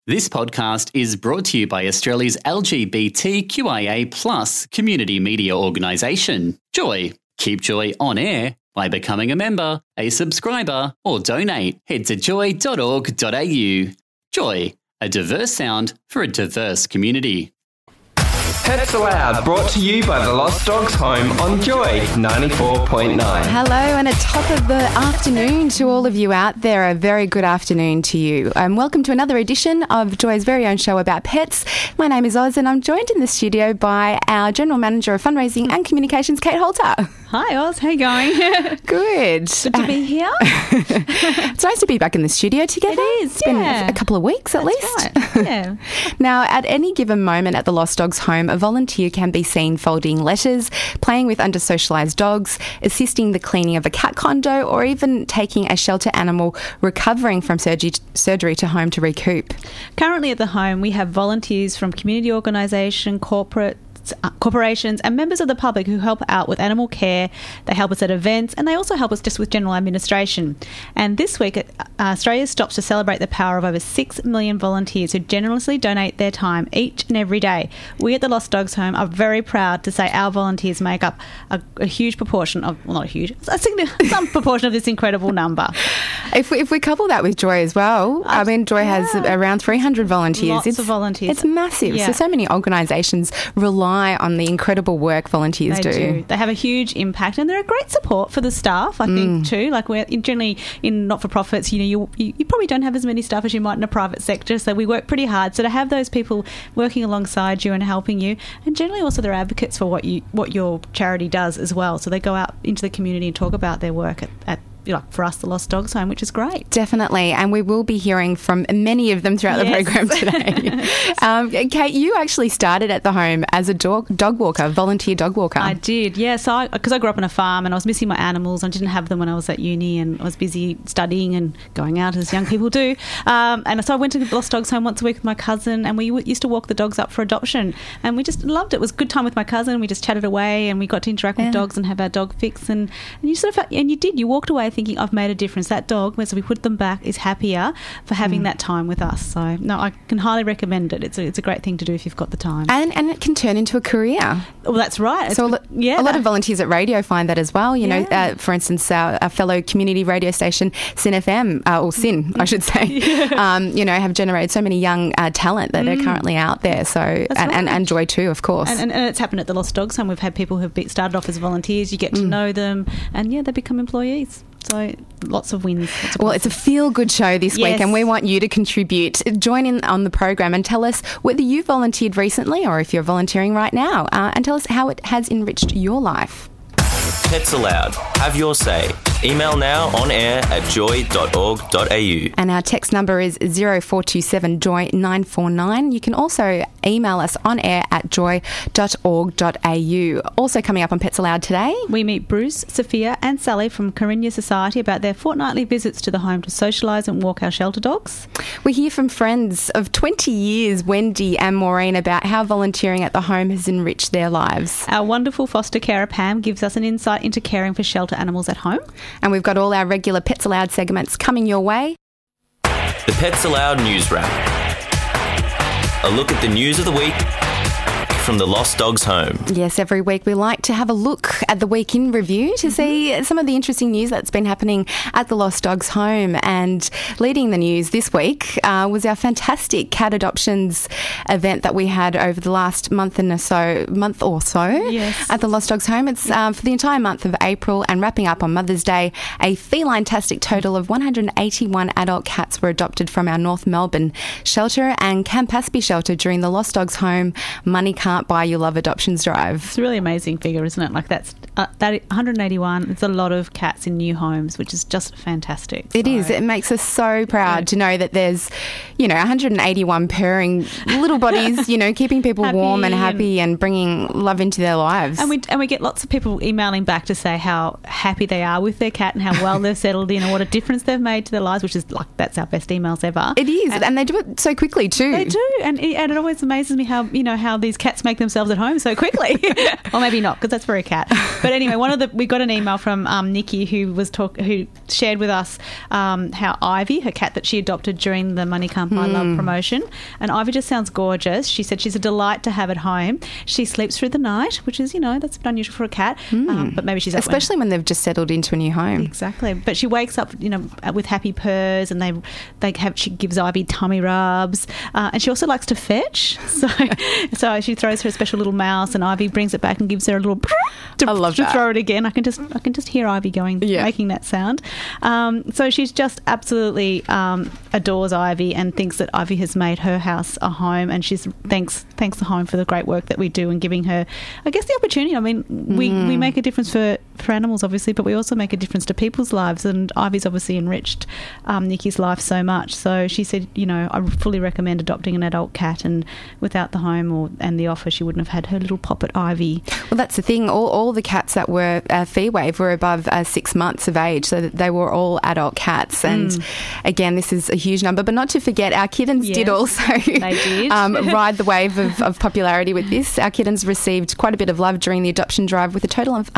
This podcast is brought to you by Australia's LGBTQIA+ community media organisation, Joy. Keep Joy on air by becoming a member, a subscriber, or donate. Head to joy.org.au. Joy, a diverse sound for a diverse community. Pets Aloud, brought to you by the Lost Dogs Home on Joy 94.9. Hello, and a top of the afternoon to all of you out there. A very good afternoon to you. Welcome to another edition of Joy's very own show about pets. My name is Oz, and I'm joined in the studio by our General Manager of Fundraising and Communications, Kate Holter. Hi, Oz. How you going? Good. Good to be here. It's nice to be back in the studio together. It is, It's been a couple of weeks at least. Right. Yeah. Now, at any given moment at the Lost Dogs Home, a volunteer can be seen folding letters, playing with under-socialised dogs, assisting the cleaning of a cat condo, or even taking a shelter animal recovering from surgery to home to recoup. Currently at the home, we have volunteers from community organisation, corporations and members of the public who help out with animal care. They help us at events, and they also help us just with general administration. And this week, Australia stops to celebrate the power of over 6 million volunteers who generously donate their time each and every day. We at the Lost Dogs Home are very proud to say our volunteers make up a huge proportion of, well, not a huge, some proportion of this incredible number. If we couple that with Joy as well, I mean, Joy has around 300 volunteers. Lots of volunteers. It's massive. Yeah. So many organisations rely on the incredible work volunteers do. They have a huge impact, and they're a great support for the staff, I think, too. Like, we're generally in not-for-profits, you probably don't have as many staff as you might in a private sector, so we work pretty hard. So to have those people working alongside you and helping you, and generally also they're advocates for what your charity does as well. So they go out into the community and talk about their work at for us, the Lost Dogs Home, which is great. Definitely, and we will be hearing from many of them throughout the program today. Kate, you actually started at the home as a dog walker, volunteer dog walker. I did, yeah. So because I grew up on a farm and I was missing my animals, I didn't have them when I was at uni, and I was busy studying and going out as young people do. And so I went to the Lost Dogs Home once a week with my cousin, and we used to walk the dogs up for adoption, and we just loved it. It was a good time with my cousin. We just chatted away, and we got to interact with dogs and have our dog fix, and you sort of, and you walked away thinking, I've made a difference. That dog, as we put them back, is happier for having that time with us. So, no, I can highly recommend it. It's a great thing to do if you've got the time. And it can turn into a career. Well, that's right. So a lot of volunteers at radio find that as well. You know, for instance, our fellow community radio station, Sin FM, or Sin, I should say, have generated so many young talent that are currently out there. So, and Joy too, of course. And it's happened at the Lost Dogs Home. We've had people who've started off as volunteers. You get to know them, and they become employees. So lots of wins. Well, it's a feel-good show this week, and we want you to contribute. Join in on the program and tell us whether you volunteered recently or if you're volunteering right now, and tell us how it has enriched your life. Pets Aloud. Have your say. Email now on air at joy.org.au. And our text number is 0427 Joy 949. You can also email us on air at joy.org.au. Also coming up on Pets Aloud today, we meet Bruce, Sophia and Sally from Carina Society about their fortnightly visits to the home to socialise and walk our shelter dogs. We hear from friends of 20 years, Wendy and Maureen, about how volunteering at the home has enriched their lives. Our wonderful foster carer Pam gives us an insight into caring for shelter animals at home. And we've got all our regular Pets Aloud segments coming your way. The Pets Aloud News Wrap. A look at the news of the week from the Lost Dogs Home. Yes, every week we like to have a look at the week in review to see some of the interesting news that's been happening at the Lost Dogs Home. And leading the news this week was our fantastic cat adoptions event that we had over the last month or so at the Lost Dogs Home. It's for the entire month of April, and wrapping up on Mother's Day, a feline-tastic total of 181 adult cats were adopted from our North Melbourne shelter and Campaspe shelter during the Lost Dogs Home Money Can't Buy Your Love adoptions drive. It's a really amazing figure, isn't it? Like that 181. It's a lot of cats in new homes, which is just fantastic. It is. It makes us so proud to know that there's, 181 purring little bodies, keeping people warm and happy and bringing love into their lives. And we get lots of people emailing back to say how happy they are with their cat and how well they've settled in and what a difference they've made to their lives, which is that's our best emails ever. It is, and they do it so quickly too. They do, and it always amazes me how these cats make themselves at home so quickly. Or maybe not, because that's for a cat. But anyway, we got an email from Nikki who shared with us how Ivy, her cat that she adopted during the Money Can't Buy Love promotion, and Ivy just sounds gorgeous. She said she's a delight to have at home. She sleeps through the night, which is, that's a bit unusual for a cat, but maybe she's especially when they've just settled into a new home. Exactly. But she wakes up, with happy purrs, and she gives Ivy tummy rubs, and she also likes to fetch. So she throws her a special little mouse, and Ivy brings it back and gives her a little to throw it again. I can just hear Ivy making that sound. So she's just absolutely adores Ivy and thinks that Ivy has made her house a home, and she's thanks the home for the great work that we do and giving her, I guess, the opportunity. I mean, we make a difference for animals, obviously, but we also make a difference to people's lives, and Ivy's obviously enriched Nikki's life so much. So she said, I fully recommend adopting an adult cat, and without the home and the offer, she wouldn't have had her little poppet Ivy. Well, that's the thing. All the cats that were fee waive were above 6 months of age, so that they were all adult cats. And again, this is a huge number, but not to forget, our kittens did also ride the wave of popularity with this. Our kittens received quite a bit of love during the adoption drive, with a total of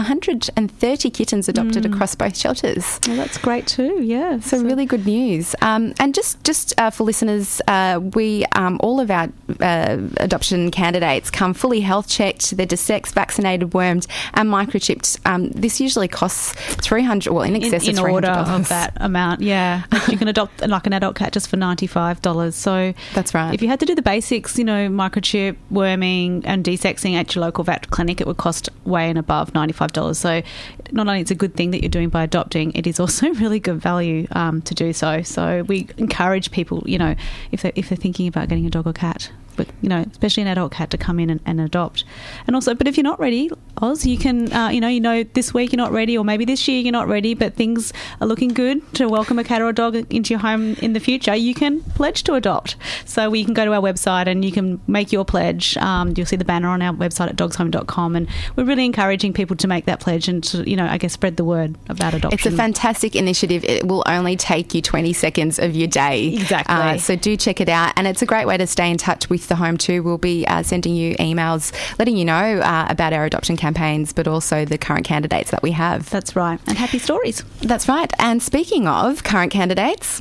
130 kittens adopted across both shelters. Well, that's great too, yeah. So really good news. And just for listeners, we all of our adoption candidates come fully health checked. They're desexed, vaccinated, wormed, and microchipped. This usually costs $300, in excess of $300. In order of that amount, yeah. You can adopt like an adult cat just for $95. So that's right. If you had to do the basics, microchip, worming, and desexing at your local vet clinic, it would cost way and above $95. So not only it's a good thing that you're doing by adopting, it is also really good value to do so. So we encourage people, if they're thinking about getting a dog or cat, but especially an adult cat, to come in and adopt. And also, but if you're not ready, Oz, you can this week you're not ready, or maybe this year you're not ready, but things are looking good to welcome a cat or a dog into your home in the future, you can pledge to adopt. So you can go to our website and you can make your pledge. You'll see the banner on our website at dogshome.com, and we're really encouraging people to make that pledge and to I guess spread the word about adoption. It's a fantastic initiative. It will only take you 20 seconds of your day. Exactly. So do check it out, and it's a great way to stay in touch with the home too. We'll be sending you emails letting you know about our adoption campaigns, but also the current candidates that we have. That's right. And happy stories. That's right. And speaking of current candidates,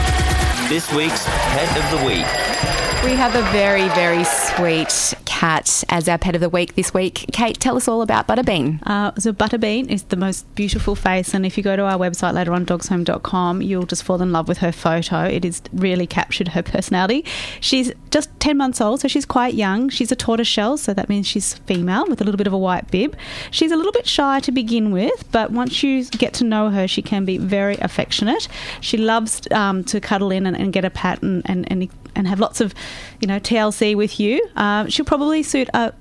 this week's Pet of the Week. We have a very, very sweet cat as our pet of the week this week. Kate, tell us all about Butterbean. So Butterbean is the most beautiful face, and if you go to our website later on, dogshome.com, you'll just fall in love with her photo. It has really captured her personality. She's just 10 months old, so she's quite young. She's a tortoiseshell, so that means she's female with a little bit of a white bib. She's a little bit shy to begin with, but once you get to know her, she can be very affectionate. She loves to cuddle in and get a pat and have lots of, TLC with you. She'll probably suit a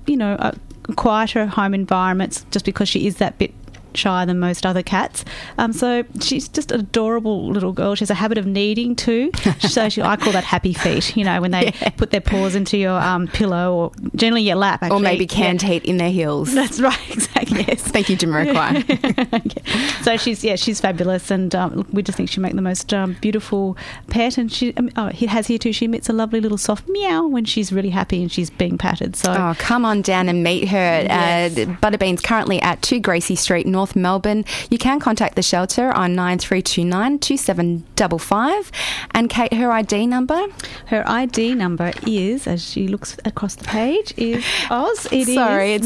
quieter home environments just because she is that bit shy than most other cats. So she's just an adorable little girl. She has a habit of kneading too. So I call that happy feet, when they put their paws into your pillow, or generally your lap, actually. Or maybe canned heat in their heels. That's right, exactly. Yes. Thank you, Jamiroquai. So she's fabulous, and we just think she'll make the most beautiful pet. And she has here too, she emits a lovely little soft meow when she's really happy and she's being patted. So come on down and meet her. Yes. Butterbean's currently at 2 Gracie Street, North Melbourne. You can contact the shelter on 9329 2755. And Kate, her ID number? Her ID number is, as she looks across the page, is Oz. It's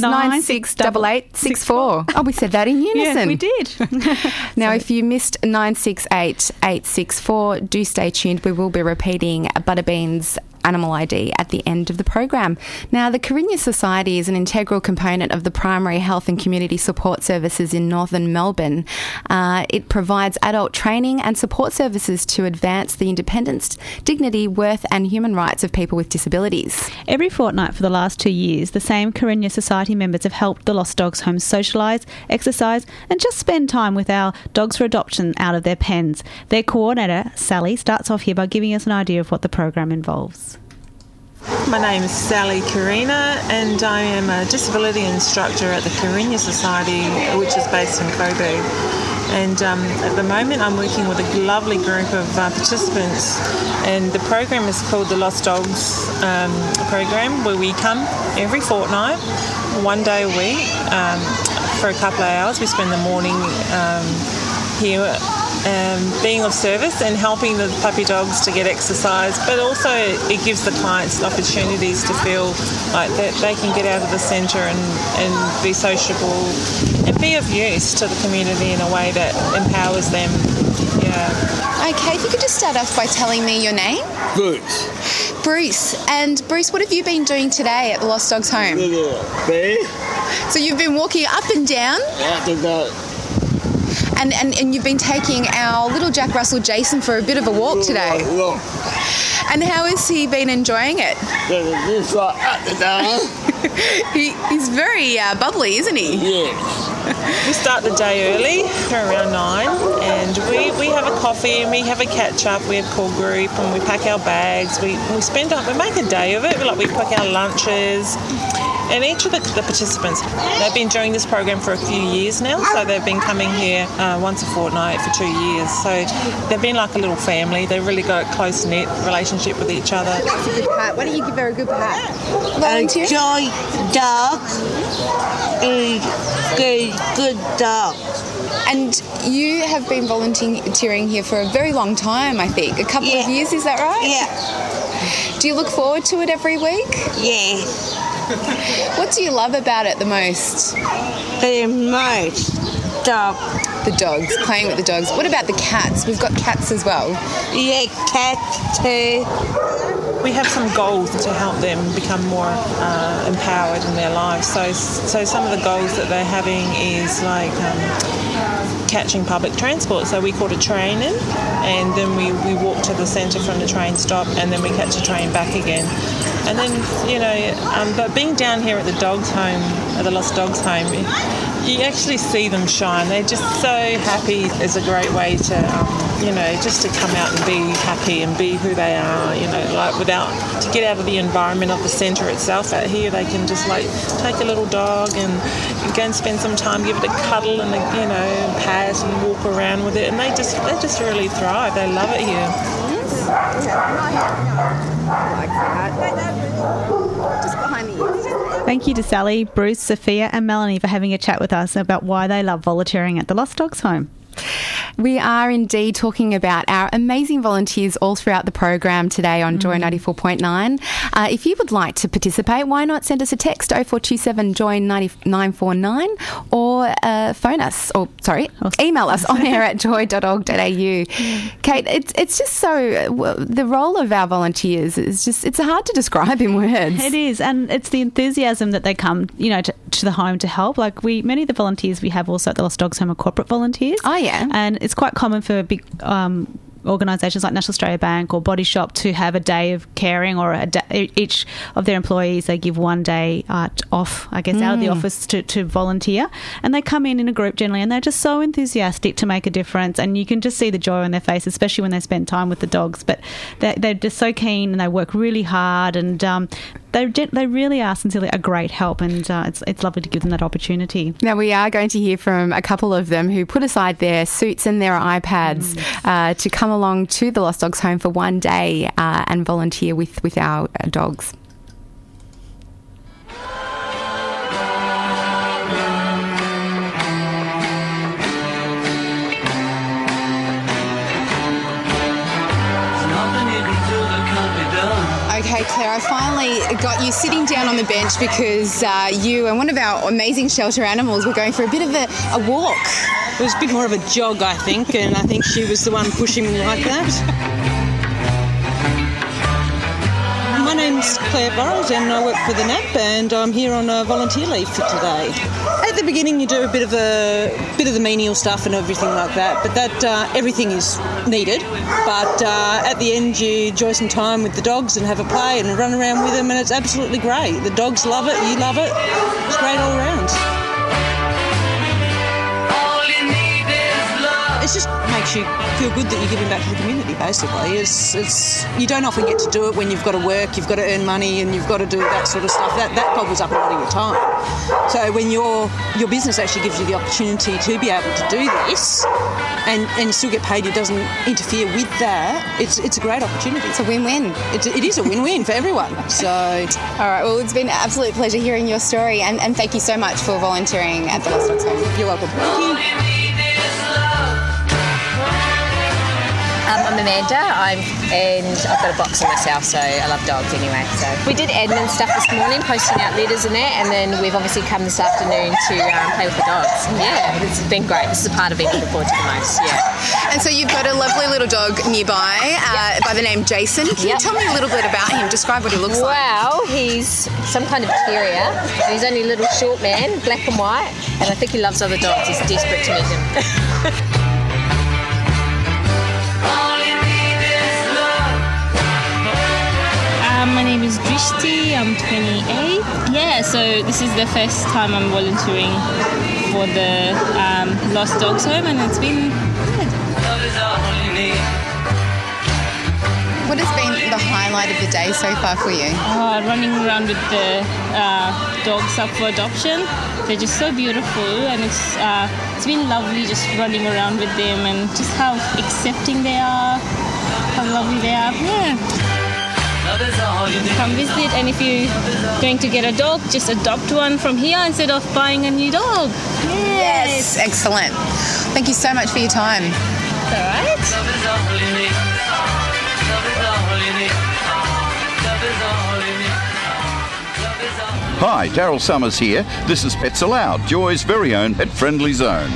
968864. Oh, we said that in unison. Yeah, we did. Now, if you missed 968864, do stay tuned. We will be repeating Butterbean's animal ID at the end of the program. Now, the Carina Society is an integral component of the primary health and community support services in northern Melbourne. It provides adult training and support services to advance the independence, dignity, worth and human rights of people with disabilities. Every fortnight for the last 2 years, the same Carina Society members have helped the Lost Dogs Home socialise, exercise and just spend time with our dogs for adoption out of their pens. Their coordinator, Sally, starts off here by giving us an idea of what the program involves. My name is Sally Carina, and I am a disability instructor at the Carina Society, which is based in Coburg. And at the moment I'm working with a lovely group of participants, and the program is called the Lost Dogs program, where we come every fortnight, 1 day a week, for a couple of hours. We spend the morning here being of service and helping the puppy dogs to get exercise, but also it gives the clients opportunities to feel like that they can get out of the centre and be sociable and be of use to the community in a way that empowers them. Yeah. Okay, if you could just start off by telling me your name. Bruce. And Bruce, what have you been doing today at the Lost Dogs Home? So you've been walking up and down? And you've been taking our little Jack Russell Jason for a bit of a walk today. And how has he been enjoying it? He's very bubbly, isn't he? Yeah. We start the day early, around 9, and we have a coffee and we have a catch up. We have call group and we pack our bags. We make a day of it. We pack our lunches. And each of the participants, they've been doing this program for a few years now, so they've been coming here once a fortnight for 2 years. So they've been like a little family. They've really got a close-knit relationship with each other. That's a good pat. Why don't you give her a good pat? Volunteer? Joy dog is good dog. And you have been volunteering here for a very long time, I think. A couple of years, is that right? Yeah. Do you look forward to it every week? Yeah. What do you love about it the most? The most dog. The dogs, playing with the dogs. What about the cats? We've got cats as well. Yeah, cats too. We have some goals to help them become more empowered in their lives. So some of the goals that they're having is like catching public transport. So we caught a train in, and then we walk to the centre from the train stop, and then we catch a train back again. And then, but being down here at the dogs' home, at the Lost Dogs Home, you actually see them shine. They're just so happy. It's a great way to, just to come out and be happy and be who they are, to get out of the environment of the centre itself. Out here, they can just take a little dog and go and spend some time, give it a cuddle and pat and walk around with it, and they just really thrive. They love it here. Just behind the ears. Thank you to Sally, Bruce, Sophia and Melanie for having a chat with us about why they love volunteering at the Lost Dogs Home. We are indeed talking about our amazing volunteers all throughout the program today on Joy 94.9. If you would like to participate, why not send us a text 0427 Joy 949 or phone us, email us on air at joy.org.au. Kate, it's just so, the role of our volunteers is just, it's hard to describe in words. It is, and it's the enthusiasm that they come, to the home to help. Many of the volunteers we have also at the Lost Dogs Home are corporate volunteers. Oh, yeah. And it's quite common for big organisations like National Australia Bank or Body Shop to have a day of caring, or each of their employees, they give one day off, I guess, out of the office to volunteer. And they come in a group generally, and they're just so enthusiastic to make a difference. And you can just see the joy on their face, especially when they spend time with the dogs. But they're just so keen, and they work really hard, and they really are sincerely a great help, and it's lovely to give them that opportunity. Now, we are going to hear from a couple of them who put aside their suits and their iPads to come along to the Lost Dogs Home for one day and volunteer with our dogs. Okay, Claire, I finally got you sitting down on the bench because you and one of our amazing shelter animals were going for a bit of a walk. It was a bit more of a jog, I think, and I think she was the one pushing me like that. My name's Claire Burrows and I work for the NAP, and I'm here on volunteer leave for today. At the beginning you do a bit of the menial stuff and everything like that, but that everything is needed. But at the end you enjoy some time with the dogs and have a play and run around with them, and it's absolutely great. The dogs love it, you love it. It's great all around. it just makes you feel good that you're giving back to the community, basically. It's you don't often get to do it when you've got to work, you've got to earn money, and you've got to do that sort of stuff. That gobbles up a lot of your time. So when your business actually gives you the opportunity to be able to do this and still get paid, it doesn't interfere with that, it's a great opportunity. It's a win-win. It is a win-win for everyone. So, all right, well, it's been an absolute pleasure hearing your story, and thank you so much for volunteering at the Lost Dogs Home. You're welcome. Thank you. I'm Amanda, and I've got a boxer myself, so I love dogs anyway. So we did admin stuff this morning, posting out letters and that, and then we've obviously come this afternoon to play with the dogs. Yeah, it's been great. This is the part I've been looking forward to the most, yeah. And so you've got a lovely little dog nearby by the name Jason. Can you tell me a little bit about him? Describe what he looks like. Well, he's some kind of terrier. He's only a little short man, black and white, and I think he loves other dogs. He's desperate to meet them. My name is Drishti, I'm 28. Yeah, so this is the first time I'm volunteering for the Lost Dogs Home, and it's been good. What has been the highlight of the day so far for you? Running around with the dogs up for adoption. They're just so beautiful, and it's been lovely just running around with them and just how accepting they are, how lovely they are. Yeah. Come visit, and if you're going to get a dog, just adopt one from here instead of buying a new dog. Yes, excellent. Thank you so much for your time. All right. Hi, Daryl Summers here. This is Pets Allowed, Joy's very own pet friendly zone.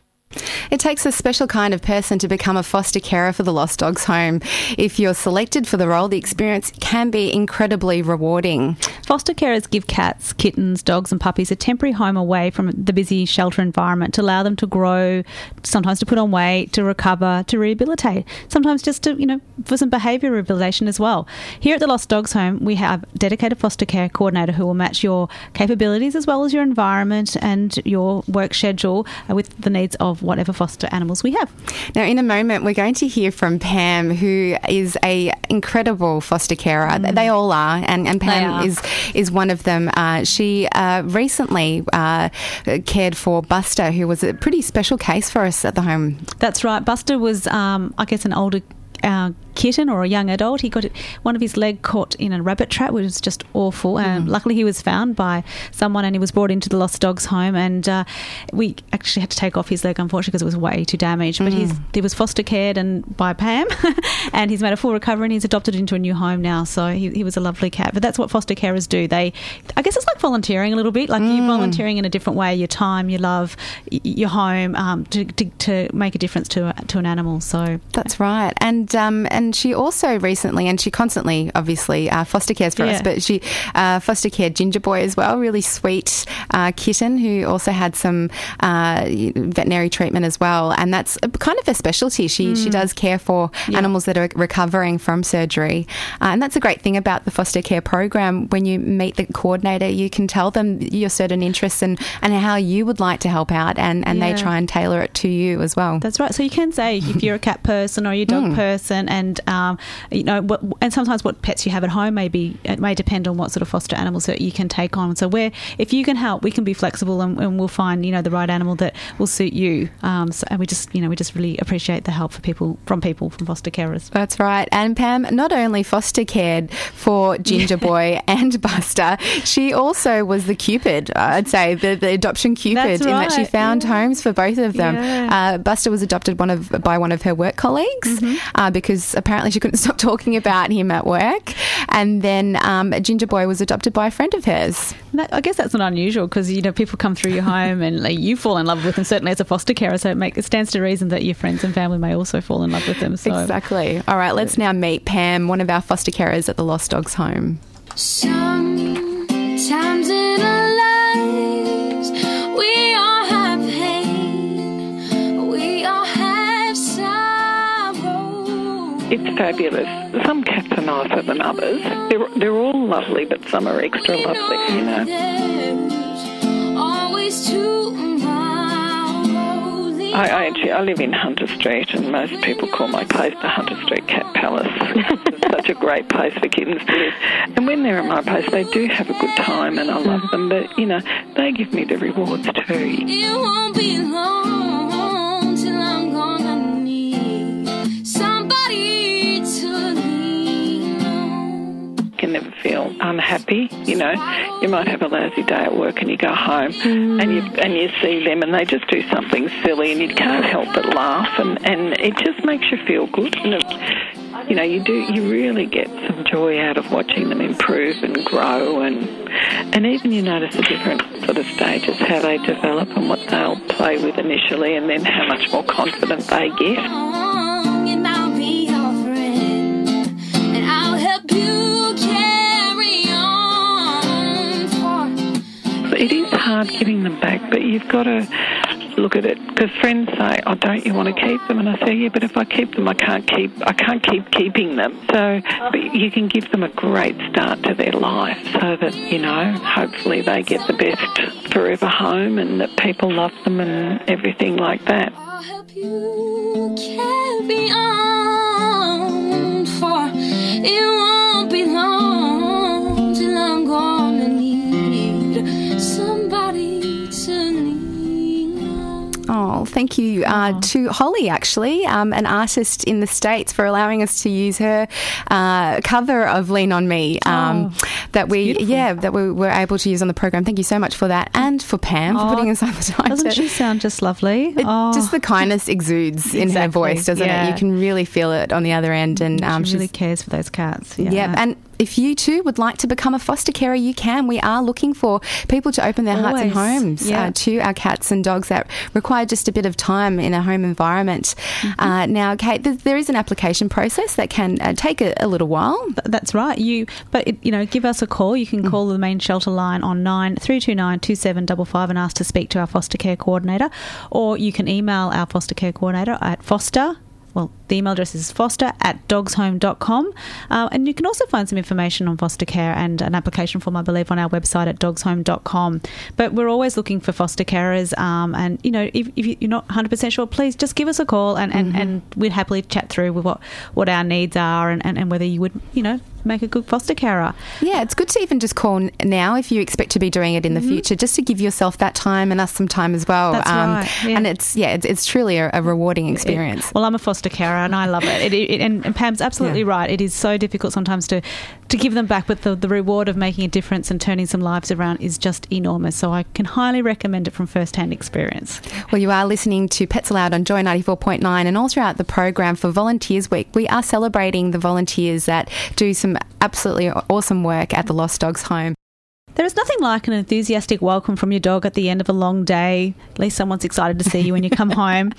It takes a special kind of person to become a foster carer for the Lost Dogs Home. If you're selected for the role, the experience can be incredibly rewarding. Foster carers give cats, kittens, dogs and puppies a temporary home away from the busy shelter environment to allow them to grow, sometimes to put on weight, to recover, to rehabilitate, sometimes just to, for some behaviour rehabilitation as well. Here at the Lost Dogs Home, we have a dedicated foster care coordinator who will match your capabilities as well as your environment and your work schedule with the needs of whatever foster animals we have. Now, in a moment, we're going to hear from Pam, who is a incredible foster carer. They all are, and Pam is one of them. She recently cared for Buster, who was a pretty special case for us at the home. That's right. Buster was, I guess, an older kitten or a young adult. He got one of his leg caught in a rabbit trap, which was just awful. Luckily, he was found by someone and he was brought into the Lost Dogs Home, and we actually had to take off his leg, unfortunately, because it was way too damaged. But he was foster cared and by Pam, and he's made a full recovery, and he's adopted into a new home now. So he was a lovely cat. But that's what foster carers do. I guess it's like volunteering a little bit, like you're volunteering in a different way, your time, your love, your home, to make a difference to an animal. So that's right. And she also recently, and she constantly obviously foster cares for us, but she foster cared Ginger Boy as well, really sweet kitten who also had some veterinary treatment as well, and that's kind of a specialty. She does care for animals that are recovering from surgery, and that's a great thing about the foster care program. When you meet the coordinator, you can tell them your certain interests and how you would like to help out, and they try and tailor it to you as well. That's right. So you can say if you're a cat person or you're a dog person, and and sometimes what pets you have at home it may depend on what sort of foster animals that you can take on. So if you can help, we can be flexible, and we'll find the right animal that will suit you. And we just really appreciate the help from foster carers. That's right. And Pam not only foster cared for Ginger Boy and Buster, she also was the Cupid. I'd say the adoption Cupid, in that she found homes for both of them. Yeah. Buster was adopted by one of her work colleagues because apparently she couldn't stop talking about him at work. And then Ginger Boy was adopted by a friend of hers. I guess that's not unusual because, people come through your home and you fall in love with them, certainly as a foster carer, so it stands to reason that your friends and family may also fall in love with them. So. Exactly. All right, let's now meet Pam, one of our foster carers at the Lost Dogs Home. Sometimes in our lives we all have pain, we all have sorrow. It's fabulous. Some cats are nicer than others. They're all lovely, but some are extra lovely, There's always tomorrow. I live in Hunter Street, and most people call my place the Hunter Street Cat Palace. It's such a great place for kittens to live. And when they're at my place, they do have a good time, and I love them. But, you know, they give me the rewards too. It won't be long till I'm gonna need somebody to lean on. You can never feel unhappy, you know. You might have a lousy day at work and you go home and you see them and they just do something silly and you can't help but laugh and it just makes you feel good. And you know, you really get some joy out of watching them improve and grow and even you notice the different sort of stages, how they develop and what they'll play with initially and then how much more confident they get. And I'll be your friend, and I'll help you carry on for. It is hard giving them back, but you've got to look at it because friends say, "Oh, don't you want to keep them?" And I say, "Yeah, but if I keep them, I can't keep keeping them." So, but you can give them a great start to their life, so that you know, hopefully, they get the best forever home, and that people love them and everything like that. I'll help you carry on, for it won't be long till I'm gonna need somebody to lean on. Oh, thank you to Holly, actually, an artist in the States, for allowing us to use her cover of "Lean on Me" that we were able to use on the program. Thank you so much for that, and for Pam for putting aside the time. Doesn't she sound just lovely? Just the kindness exudes in her voice, doesn't it? You can really feel it on the other end, and she really cares for those cats. Yeah, and if you too would like to become a foster carer, you can. We are looking for people to open their hearts and homes to our cats and dogs that require just a bit of time in a home environment. Now, Kate, there is an application process that can take a little while. That's right. Give us a call. You can call the main shelter line on 9329 2755 and ask to speak to our foster care coordinator, or you can email our foster care coordinator at the email address is foster@dogshome.com. And you can also find some information on foster care and an application form, I believe, on our website at dogshome.com. But we're always looking for foster carers. And, you know, if you're not 100% sure, please just give us a call and we'd happily chat through with what our needs are and whether you would, you know, make a good foster carer. Yeah, it's good to even just call now if you expect to be doing it in the future, just to give yourself that time and us some time as well. That's right. Yeah. And it's truly a rewarding experience. Well, I'm a foster carer and I love it. And Pam's absolutely right. It is so difficult sometimes to give them back, but the reward of making a difference and turning some lives around is just enormous. So I can highly recommend it from first-hand experience. Well, you are listening to Pets Aloud on Joy 94.9, and all throughout the program for Volunteers Week, we are celebrating the volunteers that do some absolutely awesome work at the Lost Dogs Home. There is nothing like an enthusiastic welcome from your dog at the end of a long day. At least someone's excited to see you when you come home.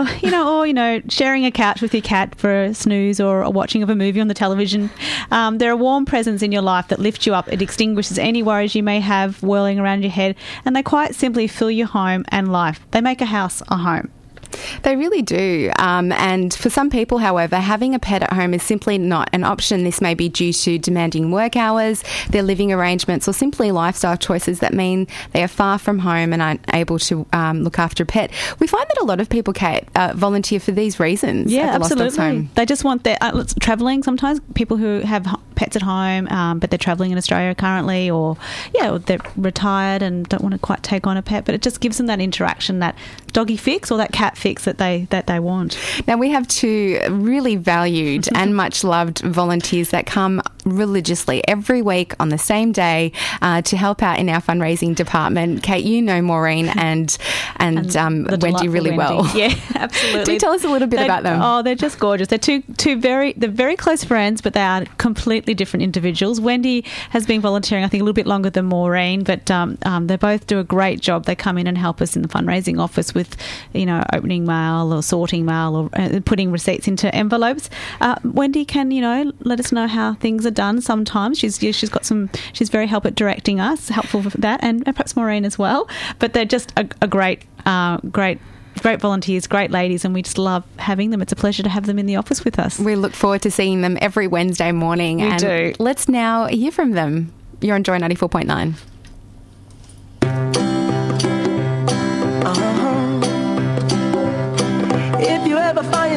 Or sharing a couch with your cat for a snooze or a watching of a movie on the television. They're a warm presence in your life that lift you up. It extinguishes any worries you may have whirling around your head, and they quite simply fill your home and life. They make a house a home. They really do. And for some people, however, having a pet at home is simply not an option. This may be due to demanding work hours, their living arrangements, or simply lifestyle choices that mean they are far from home and aren't able to look after a pet. We find that a lot of people, Kate, volunteer for these reasons. Yeah, at the absolutely. Lost Dogs Home. They just want their travelling sometimes. People who have pets at home, but they're travelling in Australia currently, or they're retired and don't want to quite take on a pet. But it just gives them that interaction, that doggy fix or that cat fix that they want. Now, we have two really valued and much loved volunteers that come religiously every week on the same day to help out in our fundraising department. Kate, you know Maureen and Wendy really well. Yeah, absolutely. Do tell us a little bit about them. Oh, they're just gorgeous. They're they're very close friends, but they are completely different individuals. Wendy has been volunteering, I think, a little bit longer than Maureen, but they both do a great job. They come in and help us in the fundraising office with, opening mail or sorting mail or putting receipts into envelopes. Wendy can, let us know how things are done sometimes. She's very helpful at directing us, helpful for that, and perhaps Maureen as well. But they're just a great volunteers, great ladies, and we just love having them. It's a pleasure to have them in the office with us. We look forward to seeing them every Wednesday morning. We do. Let's now hear from them. You're on Joy 94.9.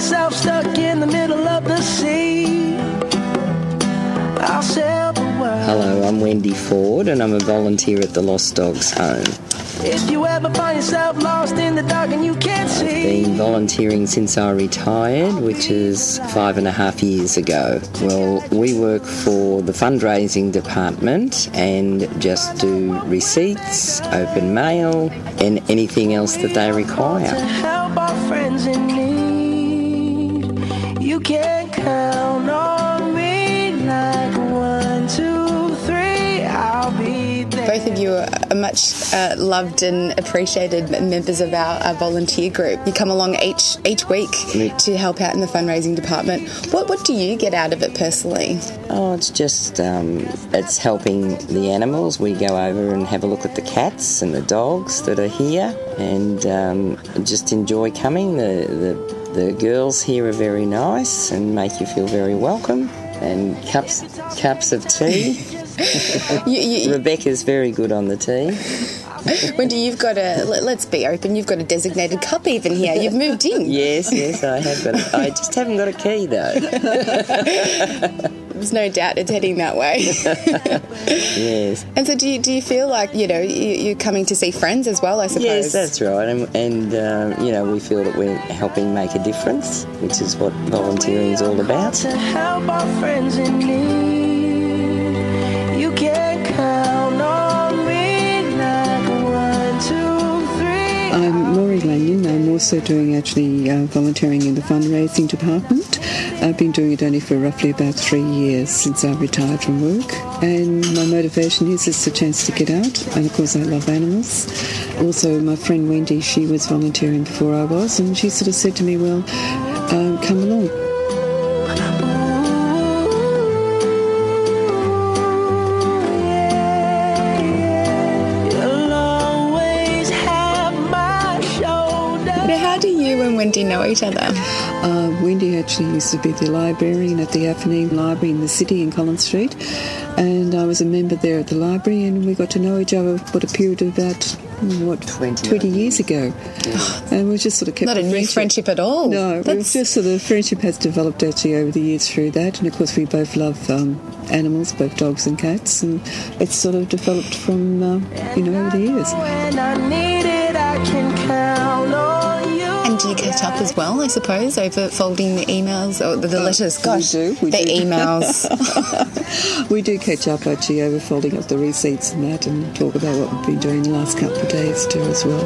yourself stuck in the middle of the sea, I'll sail the world. Hello, I'm Wendy Ford and I'm a volunteer at the Lost Dogs Home. If you ever find yourself lost in the dark and you can't see. I've been volunteering since I retired, which is 5.5 years ago. Well, we work for the fundraising department and just do receipts, open mail, and anything else that they require. To help our friends in need, you can count on me like 1, 2, 3, I'll be there. Both of you are much loved and appreciated members of our volunteer group. You come along each week to help out in the fundraising department. What do you get out of it personally? Oh, it's just, it's helping the animals. We go over and have a look at the cats and the dogs that are here and just enjoy coming. The girls here are very nice and make you feel very welcome. And cups of tea. Rebecca's very good on the tea. Wendy, you've got let's be open, you've got a designated cup even here. You've moved in. Yes, I have got it. I just haven't got a key, though. There's no doubt it's heading that way. Yes. And so do you feel like, you're coming to see friends as well, I suppose? Yes, that's right. And we feel that we're helping make a difference, which is what volunteering is all about. To help our friends in need, you can count on me like 1, 2, 3. I'm Maury Lanyon. I'm also doing volunteering in the fundraising department. I've been doing it only for roughly about 3 years since I retired from work. And my motivation is it's a chance to get out. And of course I love animals. Also my friend Wendy, she was volunteering before I was, and she sort of said to me, well, come along. How do you and Wendy know each other? Wendy actually used to be the librarian at the Athenaeum Library in the city in Collins Street, and I was a member there at the library, and we got to know each other for a period of about 20 years ago. And we just sort of kept not a new friendship at all. No, we've just sort of friendship has developed actually over the years through that, and of course we both love animals, both dogs and cats, and it's sort of developed from over the years. When I need it, I can count on you. And do you catch up as well, I suppose, over folding the emails or the letters? Gosh, we do. Emails. We do catch up actually over folding up the receipts and that, and talk about what we've been doing the last couple of days too as well.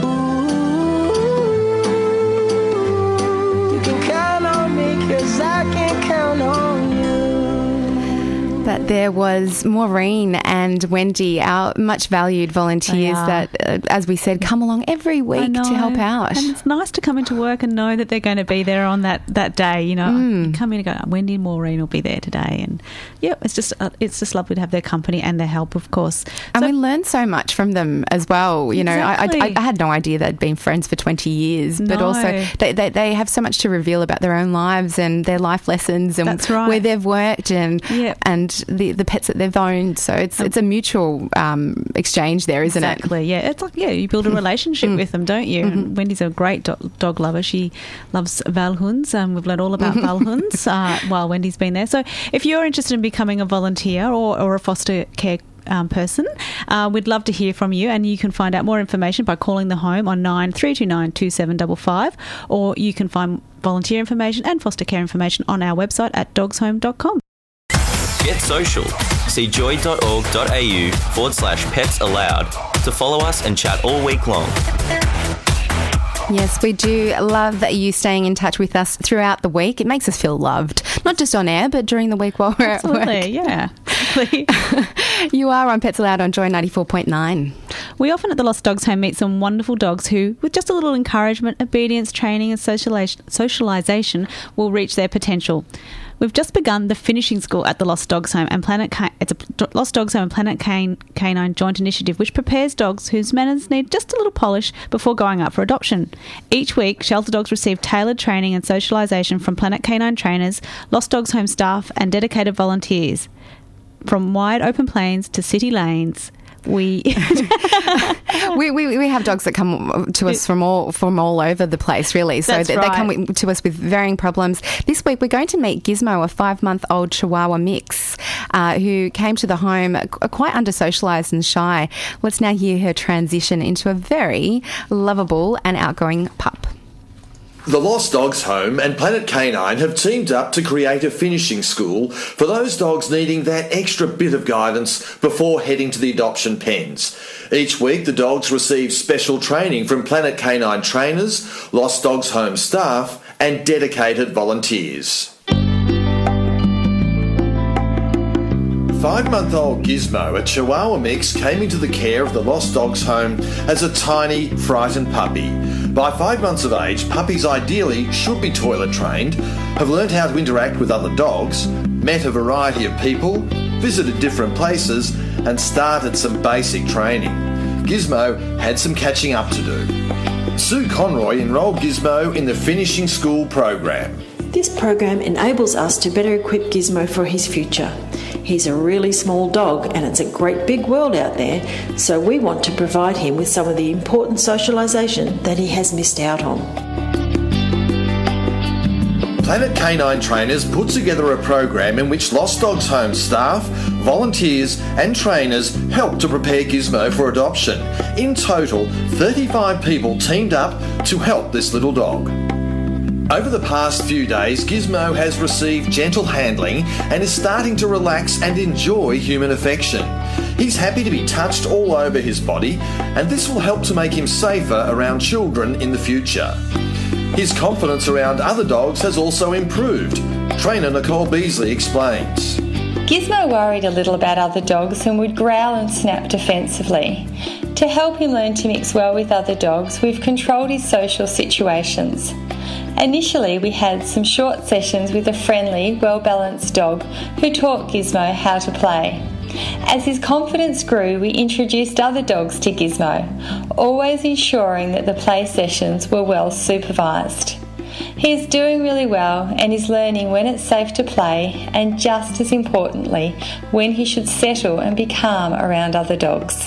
You can count on me 'cause I can count on you. That there was Maureen and Wendy, our much valued volunteers that, as we said, come along every week to help out. And it's nice to come into work and know that they're going to be there on that day. You come in and go, Wendy and Maureen will be there today. And it's just lovely to have their company and their help, of course. And we learn so much from them as well. Exactly. I had no idea they'd been friends for 20 years, but also they have so much to reveal about their own lives and their life lessons and where they've worked and the pets that they've owned. So it's a mutual exchange there, isn't it? Exactly, yeah. It's like, you build a relationship with them, don't you? Mm-hmm. And Wendy's a great dog lover. She loves Valhunds. We've learned all about Valhunds while Wendy's been there. So if you're interested in becoming a volunteer or a foster care person, we'd love to hear from you, and you can find out more information by calling the home on 9329 2755, or you can find volunteer information and foster care information on our website at dogshome.com. Get social. See joy.org.au/pets allowed to follow us and chat all week long. Yes, we do love that you staying in touch with us throughout the week. It makes us feel loved, not just on air, but during the week while we're at work. Yeah. You are on Pets Allowed on Joy 94.9. We often at the Lost Dogs Home meet some wonderful dogs who, with just a little encouragement, obedience, training and socialisation, will reach their potential. We've just begun the finishing school at the Lost Dogs Home and it's a Lost Dogs Home and Planet Canine joint initiative which prepares dogs whose manners need just a little polish before going up for adoption. Each week, shelter dogs receive tailored training and socialisation from Planet Canine trainers, Lost Dogs Home staff and dedicated volunteers. From wide open plains to city lanes, We have dogs that come to us from all over the place, really. So That's they right. come to us with varying problems. This week we're going to meet Gizmo, a 5-month-old Chihuahua mix who came to the home quite under-socialised and shy. Let's now hear her transition into a very lovable and outgoing pup. The Lost Dogs Home and Planet Canine have teamed up to create a finishing school for those dogs needing that extra bit of guidance before heading to the adoption pens. Each week, the dogs receive special training from Planet Canine trainers, Lost Dogs Home staff, and dedicated volunteers. 5-month-old Gizmo, a Chihuahua mix, came into the care of the Lost Dogs Home as a tiny, frightened puppy. By 5 months of age, puppies ideally should be toilet trained, have learned how to interact with other dogs, met a variety of people, visited different places, and started some basic training. Gizmo had some catching up to do. Sue Conroy enrolled Gizmo in the Finishing School program. This program enables us to better equip Gizmo for his future. He's a really small dog and it's a great big world out there, so we want to provide him with some of the important socialisation that he has missed out on. Planet Canine trainers put together a program in which Lost Dogs Home staff, volunteers and trainers help to prepare Gizmo for adoption. In total, 35 people teamed up to help this little dog. Over the past few days, Gizmo has received gentle handling and is starting to relax and enjoy human affection. He's happy to be touched all over his body, and this will help to make him safer around children in the future. His confidence around other dogs has also improved. Trainer Nicole Beasley explains. Gizmo worried a little about other dogs and would growl and snap defensively. To help him learn to mix well with other dogs, we've controlled his social situations. Initially, we had some short sessions with a friendly, well-balanced dog who taught Gizmo how to play. As his confidence grew, we introduced other dogs to Gizmo, always ensuring that the play sessions were well supervised. He is doing really well and is learning when it's safe to play and, just as importantly, when he should settle and be calm around other dogs.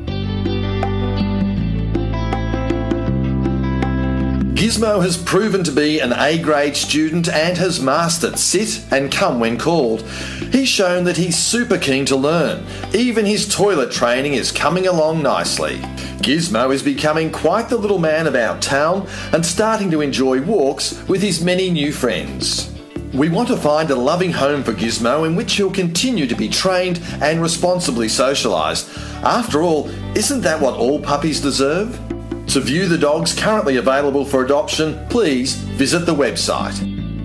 Gizmo has proven to be an A-grade student and has mastered sit and come when called. He's shown that he's super keen to learn. Even his toilet training is coming along nicely. Gizmo is becoming quite the little man about town and starting to enjoy walks with his many new friends. We want to find a loving home for Gizmo in which he'll continue to be trained and responsibly socialised. After all, isn't that what all puppies deserve? To view the dogs currently available for adoption, please visit the website.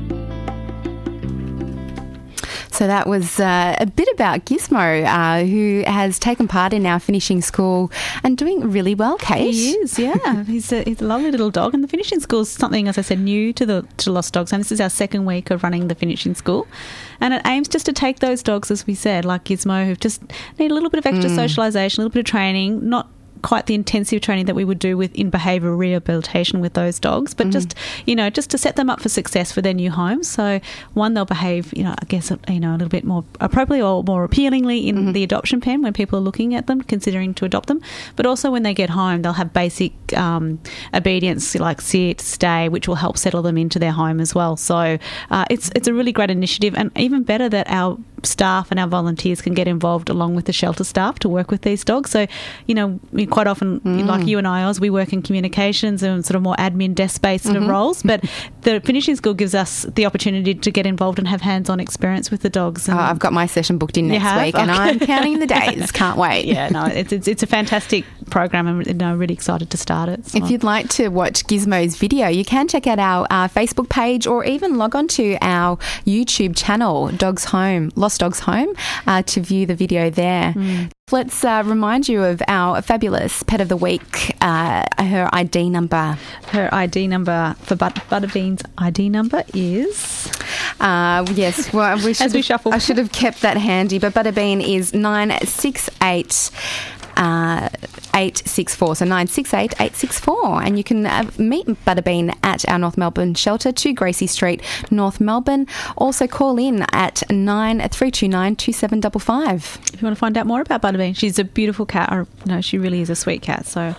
So that was a bit about Gizmo, who has taken part in our finishing school and doing really well, Kate. He is, yeah. He's a lovely little dog. And the finishing school is something, as I said, new to Lost Dogs. And this is our second week of running the finishing school. And it aims just to take those dogs, as we said, like Gizmo, who just need a little bit of extra socialisation, a little bit of training, not quite the intensive training that we would do in behavioural rehabilitation with those dogs, but just to set them up for success for their new home. So one, they'll behave, a little bit more appropriately or more appealingly in the adoption pen when people are looking at them, considering to adopt them. But also when they get home, they'll have basic obedience like sit, stay, which will help settle them into their home as well. So it's a really great initiative, and even better that our staff and our volunteers can get involved along with the shelter staff to work with these dogs. So, quite often, like you and I, Oz, we work in communications and sort of more admin desk-based sort of roles, but the finishing school gives us the opportunity to get involved and have hands-on experience with the dogs. And I've got my session booked in next week and I'm counting the days. Can't wait. Yeah, no, it's a fantastic program and I'm really excited to start it. So. If you'd like to watch Gizmo's video, you can check out our Facebook page or even log on to our YouTube channel, Lost Dogs Home, to view the video there. Let's remind you of our fabulous Pet of the Week, her ID number. Her ID number for Butterbean's ID number is... yes, well, as we shuffle. I should have kept that handy, but Butterbean is 968... 864. So 968 864. And you can meet Butterbean at our North Melbourne shelter, 2 Gracie Street, North Melbourne. Also call in at 9329 2755. If you want to find out more about Butterbean, she's a beautiful cat. No, she really is a sweet cat. So.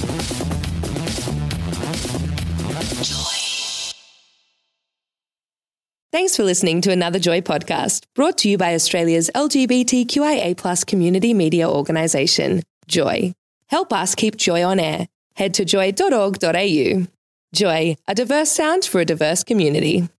Thanks for listening to another Joy podcast, brought to you by Australia's LGBTQIA+ community media organisation, Joy. Help us keep Joy on air. Head to joy.org.au. Joy, a diverse sound for a diverse community.